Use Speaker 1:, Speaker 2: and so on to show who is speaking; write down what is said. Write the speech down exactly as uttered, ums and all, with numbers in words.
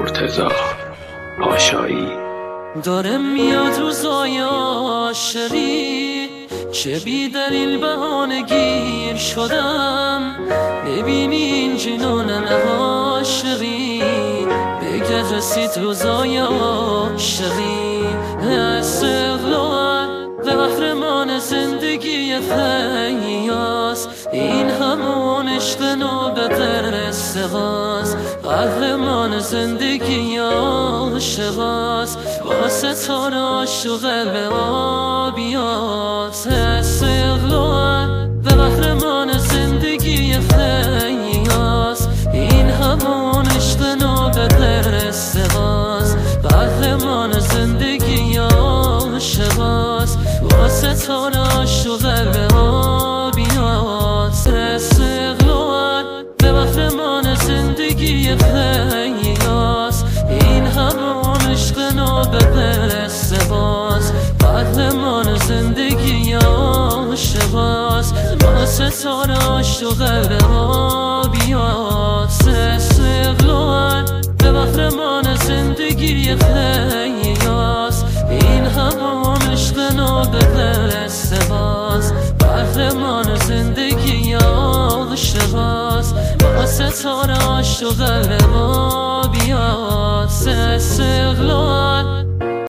Speaker 1: مرتضی پاشایی.
Speaker 2: داره میاد روزای عاشقی، چه بی دلیل بهانه گیر شدم. ببینی این جنون عاشقی، بگه رسید روزای عاشقی. استقلال و قهرمان زندگی فیاض، این همون عشق نوبت استقاس. قهرمان زندگی عاشقاست، واسه تاراش و قلب آبیاز. استقلال و قهرمان زندگی فیاض، این همون عشق نوبت استقاس. قهرمان زندگی عاشقاست، واسه تاراش و قلب آبیاز. استقلال و قهرمان زندگی فیاض، این همون عشق نوبت استقاس. قهرمان زندگی عاشقاست، واسه تاراش و قلب آبیاز. استقلال و قهرمان زندگی فیاض، این همون عشق نوبت استقاس. قهرمان زندگی عاشقاست، واسه تاراش و قلب آبیاز. استقلال